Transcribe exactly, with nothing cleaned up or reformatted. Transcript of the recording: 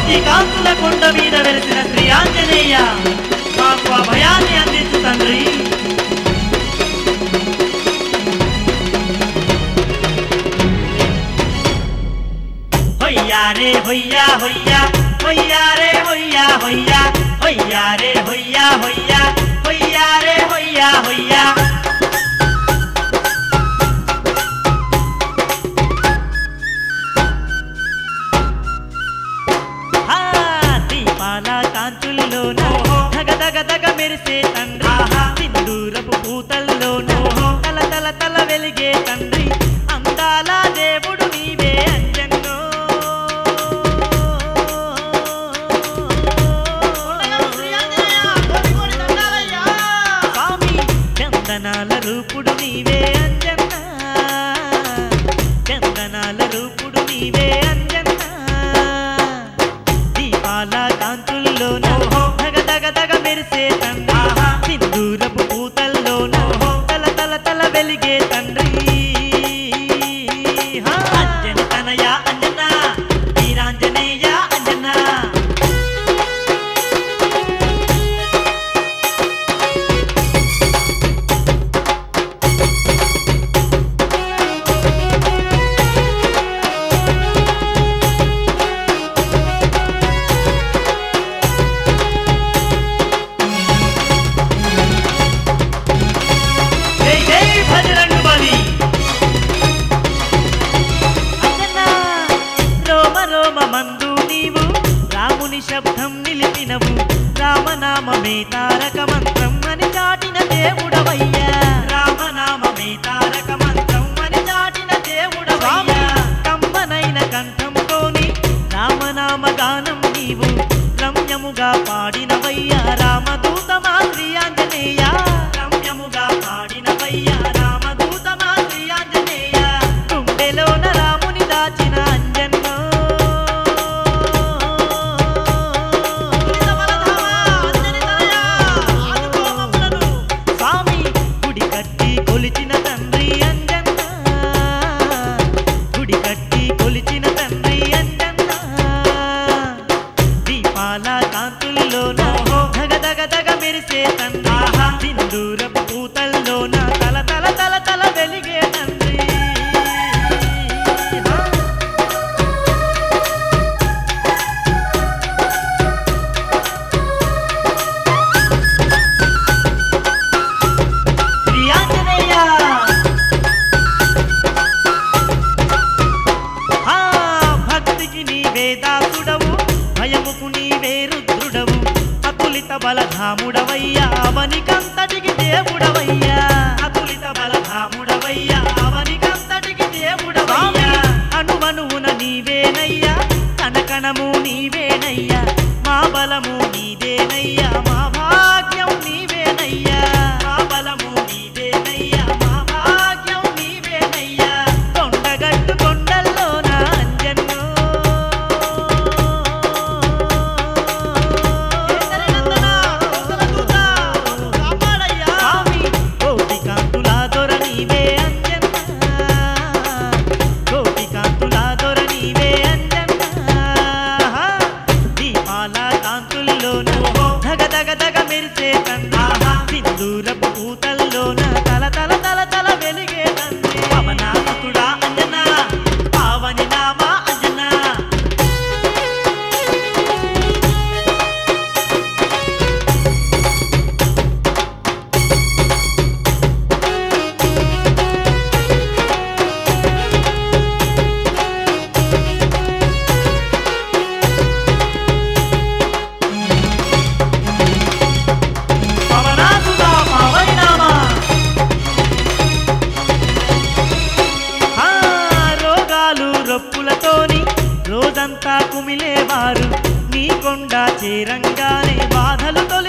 కోటి కాంతుల కొండ మీద వెలిసిన శ్రీ ఆంజనేయ మాకు అభయాన్ని అందించు తండ్రి. హొయ్యారే హొయ్యా హొయ్యా హొయ్యారే హొయ్యా హొయ్యా హొయ్యారే హొయ్యా హొయ్యా హొయ్యారే హొయ్యా హొయ్యా. దీపాల కాంతుల్లోన దగ దగ దగ మెరిసే తండ్రి, సింధూరపు పూతల్లోన తల తల తల వెలిగే తండ్రి, అందాల దేవుడు నీవే అంజన్నో. స్వామి చందనాల రూపుడు నీవే అంజన్న, చందనాల రూపుడు నీవే అంజన్న. దీపాల కాంతుల్లోన దగ దగ దగ మెరిసే తండ్రి, సింధూరపు పూతల్లోన తల తల తల వెలిగే తండ్రి. అంజని తనయ అంజన వీరాంజనేయ అంజన. జై జై భజరంగు బలి అంజన. రోమ రోమ మందు నీవు రాముని శబ్దం నిలిపినవు, రామనామమే తారక మంత్రం అని చాటిన దేవుడవయ్యా, రామనామమే తారక మంత్రం అని చాటిన దేవుడవయ్యా. కమ్మనైన కంఠంతోని రామనామ గానం నీవు రమ్యముగా పాడినవయ్యా, రామదూత మా శ్రీ ఆంజనేయ. రమ్యముగా పాడినవయ్యా రామదూత మా శ్రీ ఆంజనేయ. గుండెలోన రాముని దాచిన అంజన్నో. స్వామి గుడి కట్టి కొలిచిన తండ్రి అంజన్న, గుడి కట్టి కొలిచిన తండ్రి అంజన్న. దీపాల కాంతుల్లోన దగ దగ దగ మెరిసే తండ్రి, సింధూరపు పూతల్లోన తల తల తల తల వెలిగే తండ్రి. శ్రీ ఆంజనేయ భక్తికి నీవే దాసుడవు, భయముకు నీవే రుద్రుడవు, అతులిత బలధాముడవయ్యా అవనికంతటికి దేవుడవయ్యా, అతులిత బలధాముడవయ్యా అవనికంతటికి దేవుడవయ్యా. అణువణువున నీవేనయ్యా, కనకణము నీవేనయ్యా, మా బలము నీదేనయ్యా, మా భాగ్యం నీవేనయ్యా, మా బలము నీదేనయ్యా, మా భాగ్యం నీవేనయ్యా. కొండగట్టు కొండల్లోన అంజన్నో. స్వామి కోటి కాంతుల దొర నీవే అంజన్న, కోటి కాంతుల దొర నీవే అంజన్న. దీపాల కాంతుల్లోన దగ దగ దగ మెరిసే తండ్రి, సింధూరపు పూతల్లోన తల తల తల తల వెలిగే తండ్రి. పవనాసుడా అంజన పావని నామ అంజన. పవనాసుడా పావని నామ. రోగాలు రొప్పులతోని రోజంతా కుమిలేవారు, నీ కొండ చేరంగానే బాధలతో